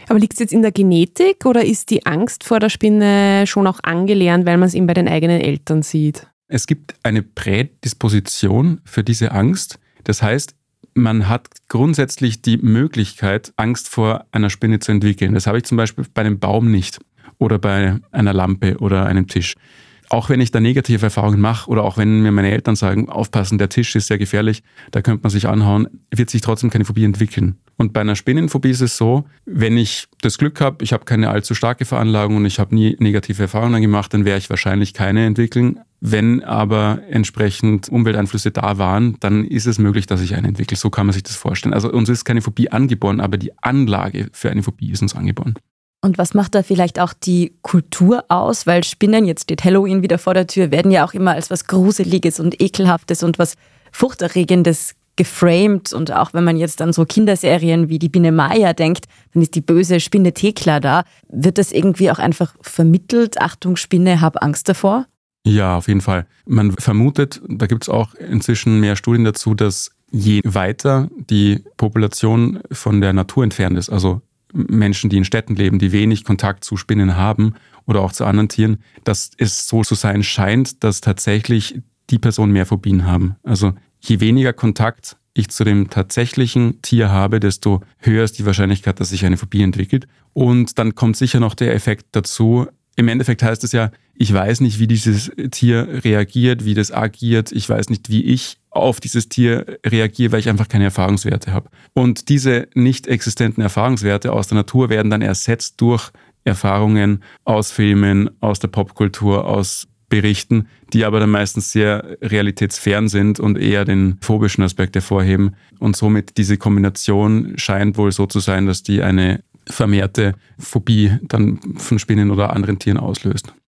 Aber liegt es jetzt in der Genetik oder ist die Angst vor der Spinne schon auch angelernt, weil man es eben bei den eigenen Eltern sieht? Es gibt eine Prädisposition für diese Angst. Das heißt, man hat grundsätzlich die Möglichkeit, Angst vor einer Spinne zu entwickeln. Das habe ich zum Beispiel bei einem Baum nicht oder bei einer Lampe oder einem Tisch. Auch wenn ich da negative Erfahrungen mache oder auch wenn mir meine Eltern sagen, aufpassen, der Tisch ist sehr gefährlich, da könnte man sich anhauen, wird sich trotzdem keine Phobie entwickeln. Und bei einer Spinnenphobie ist es so, wenn ich das Glück habe, ich habe keine allzu starke Veranlagung und ich habe nie negative Erfahrungen gemacht, dann werde ich wahrscheinlich keine entwickeln. Wenn aber entsprechend Umwelteinflüsse da waren, dann ist es möglich, dass ich eine entwickle. So kann man sich das vorstellen. Also uns ist keine Phobie angeboren, aber die Anlage für eine Phobie ist uns angeboren. Und was macht da vielleicht auch die Kultur aus? Weil Spinnen, jetzt steht Halloween wieder vor der Tür, werden ja auch immer als was Gruseliges und Ekelhaftes und was Furchterregendes geframed. Und auch wenn man jetzt an so Kinderserien wie die Biene Maya denkt, dann ist die böse Spinne Thekla da. Wird das irgendwie auch einfach vermittelt? Achtung Spinne, hab Angst davor? Ja, auf jeden Fall. Man vermutet, da gibt es auch inzwischen mehr Studien dazu, dass je weiter die Population von der Natur entfernt ist, also Menschen, die in Städten leben, die wenig Kontakt zu Spinnen haben oder auch zu anderen Tieren, dass es so zu sein scheint, dass tatsächlich die Personen mehr Phobien haben. Also je weniger Kontakt ich zu dem tatsächlichen Tier habe, desto höher ist die Wahrscheinlichkeit, dass sich eine Phobie entwickelt. Und dann kommt sicher noch der Effekt dazu. Im Endeffekt heißt es ja, ich weiß nicht, wie dieses Tier reagiert, wie das agiert. Ich weiß nicht, wie ich auf dieses Tier reagiere, weil ich einfach keine Erfahrungswerte habe. Und diese nicht existenten Erfahrungswerte aus der Natur werden dann ersetzt durch Erfahrungen aus Filmen, aus der Popkultur, aus Berichten, die aber dann meistens sehr realitätsfern sind und eher den phobischen Aspekt hervorheben. Und somit diese Kombination scheint wohl so zu sein, dass die eine vermehrte Phobie dann von Spinnen oder anderen Tieren auslöst.